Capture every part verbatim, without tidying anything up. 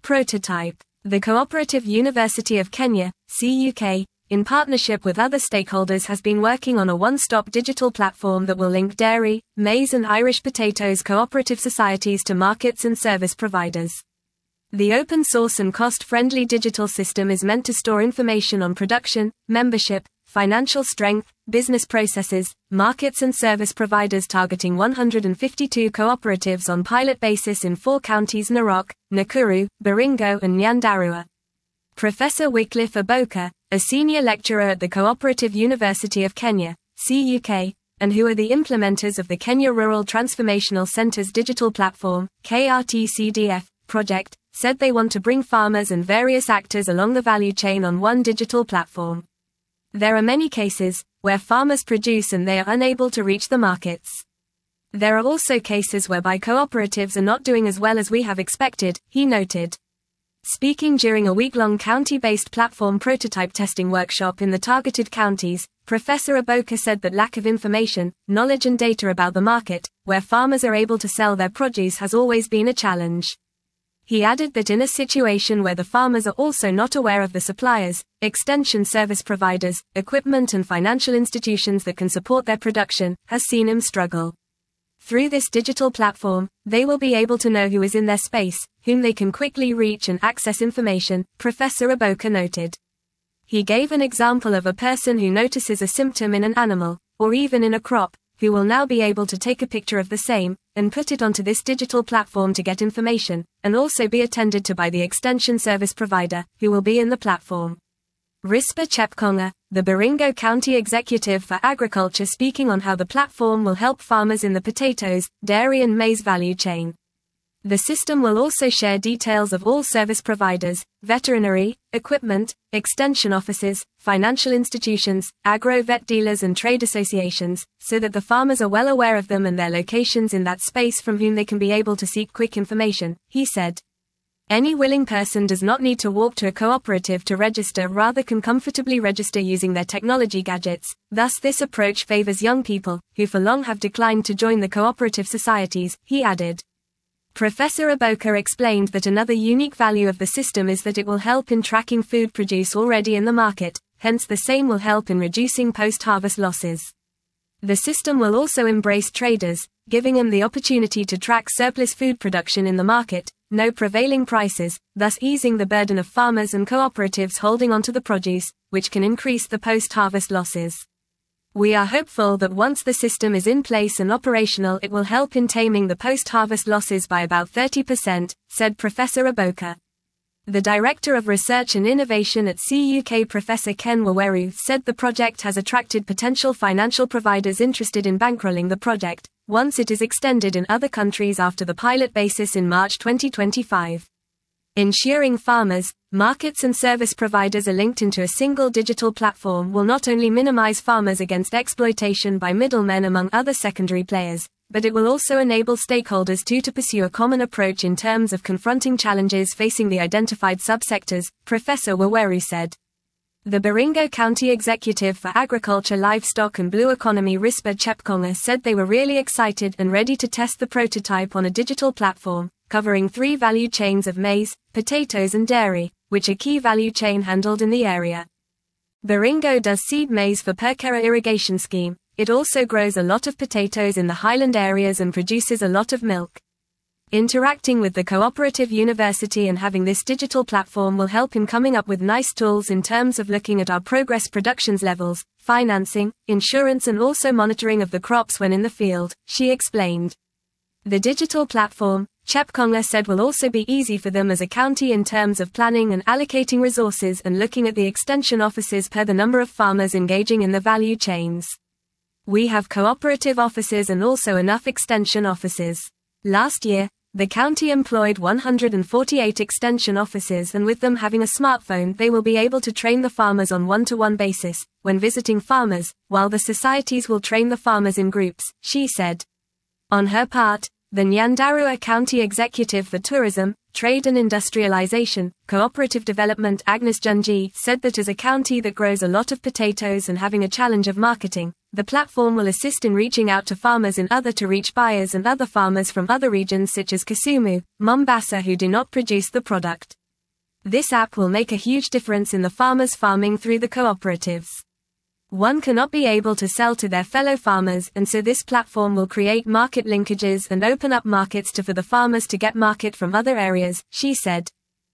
Prototype. The Cooperative University of Kenya, C U K, in partnership with other stakeholders has been working on a one-stop digital platform that will link dairy, maize and Irish potatoes cooperative societies to markets and service providers. The open-source and cost-friendly digital system is meant to store information on production, membership, financial strength, business processes, markets and service providers, targeting one hundred fifty-two cooperatives on pilot basis in four counties: Narok, Nakuru, Baringo and Nyandarua. Professor Wycliffe Oboka, a senior lecturer at the Cooperative University of Kenya, C U K, and who are the implementers of the Kenya Rural Transformational Centre's digital platform, K R T C D F, project, said they want to bring farmers and various actors along the value chain on one digital platform. There are many cases where farmers produce and they are unable to reach the markets. There are also cases whereby cooperatives are not doing as well as we have expected, he noted. Speaking during a week-long county-based platform prototype testing workshop in the targeted counties, Professor Oboka said that lack of information, knowledge and data about the market, where farmers are able to sell their produce, has always been a challenge. He added that in a situation where the farmers are also not aware of the suppliers, extension service providers, equipment and financial institutions that can support their production, has seen him struggle. Through this digital platform, they will be able to know who is in their space, whom they can quickly reach and access information, Professor Oboka noted. He gave an example of a person who notices a symptom in an animal, or even in a crop, who will now be able to take a picture of the same, and put it onto this digital platform to get information, and also be attended to by the extension service provider, who will be in the platform. Rispa Chepkonga, the Baringo County Executive for Agriculture, speaking on how the platform will help farmers in the potatoes, dairy and maize value chain. The system will also share details of all service providers, veterinary, equipment, extension offices, financial institutions, agro-vet dealers and trade associations, so that the farmers are well aware of them and their locations in that space from whom they can be able to seek quick information, he said. Any willing person does not need to walk to a cooperative to register, rather can comfortably register using their technology gadgets. Thus this approach favors young people, who for long have declined to join the cooperative societies, he added. Professor Oboka explained that another unique value of the system is that it will help in tracking food produce already in the market, hence the same will help in reducing post-harvest losses. The system will also embrace traders, giving them the opportunity to track surplus food production in the market, know prevailing prices, thus easing the burden of farmers and cooperatives holding onto the produce, which can increase the post-harvest losses. We are hopeful that once the system is in place and operational, it will help in taming the post-harvest losses by about thirty percent, said Professor Oboka. The Director of Research and Innovation at C U K, Professor Ken Waweru, said the project has attracted potential financial providers interested in bankrolling the project, once it is extended in other countries after the pilot basis in March twenty twenty-five. Ensuring farmers, markets and service providers are linked into a single digital platform will not only minimize farmers against exploitation by middlemen among other secondary players, but it will also enable stakeholders to, to pursue a common approach in terms of confronting challenges facing the identified subsectors, Professor Waweru said. The Baringo County Executive for Agriculture, Livestock and Blue Economy, Rispa Chepkonga, said they were really excited and ready to test the prototype on a digital platform, covering three value chains of maize, potatoes and dairy, which are key value chain handled in the area. Baringo does seed maize for Perkera irrigation scheme. It also grows a lot of potatoes in the highland areas and produces a lot of milk. Interacting with the Cooperative University and having this digital platform will help in coming up with nice tools in terms of looking at our progress productions levels, financing, insurance and also monitoring of the crops when in the field, she explained. The digital platform, Chepkonga said, will also be easy for them as a county in terms of planning and allocating resources and looking at the extension offices per the number of farmers engaging in the value chains. We have cooperative offices and also enough extension offices. Last year, the county employed one hundred forty-eight extension officers, and with them having a smartphone they will be able to train the farmers on one-to-one basis, when visiting farmers, while the societies will train the farmers in groups, she said. On her part, the Nyandarua County Executive for Tourism, Trade and Industrialization, Cooperative Development Agnes Junji said that as a county that grows a lot of potatoes and having a challenge of marketing, the platform will assist in reaching out to farmers in other to reach buyers and other farmers from other regions such as Kisumu, Mombasa who do not produce the product. This app will make a huge difference in the farmers farming through the cooperatives. One cannot be able to sell to their fellow farmers, and so this platform will create market linkages and open up markets to for the farmers to get market from other areas, she said.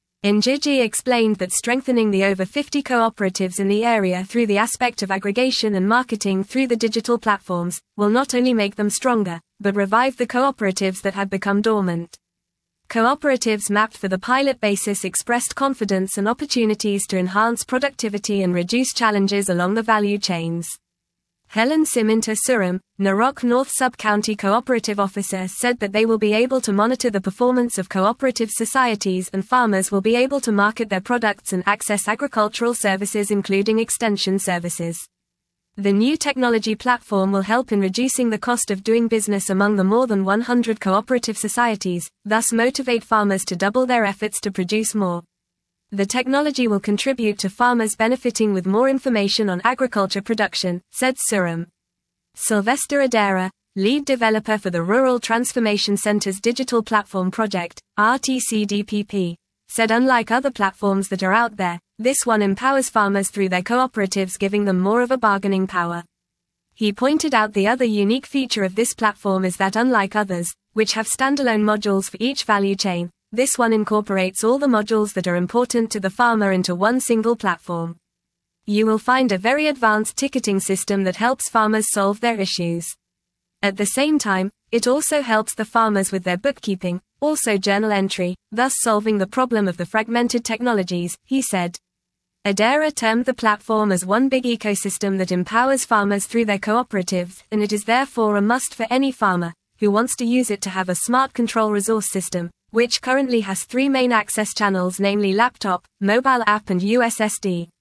Njiji explained that strengthening the over fifty cooperatives in the area through the aspect of aggregation and marketing through the digital platforms will not only make them stronger, but revive the cooperatives that had become dormant. Cooperatives mapped for the pilot basis expressed confidence and opportunities to enhance productivity and reduce challenges along the value chains. Helen Siminta Suram, Narok North Sub-County Cooperative Officer said that they will be able to monitor the performance of cooperative societies and farmers will be able to market their products and access agricultural services including extension services. The new technology platform will help in reducing the cost of doing business among the more than one hundred cooperative societies, thus motivate farmers to double their efforts to produce more. The technology will contribute to farmers benefiting with more information on agriculture production, said Suram. Sylvester Adera, lead developer for the Rural Transformation Center's digital platform project, R T C D P P, said unlike other platforms that are out there, this one empowers farmers through their cooperatives, giving them more of a bargaining power. He pointed out the other unique feature of this platform is that unlike others, which have standalone modules for each value chain, this one incorporates all the modules that are important to the farmer into one single platform. You will find a very advanced ticketing system that helps farmers solve their issues. At the same time, it also helps the farmers with their bookkeeping, also journal entry, thus solving the problem of the fragmented technologies, he said. Adera termed the platform as one big ecosystem that empowers farmers through their cooperatives, and it is therefore a must for any farmer who wants to use it to have a smart control resource system, which currently has three main access channels, namely laptop, mobile app and U S S D.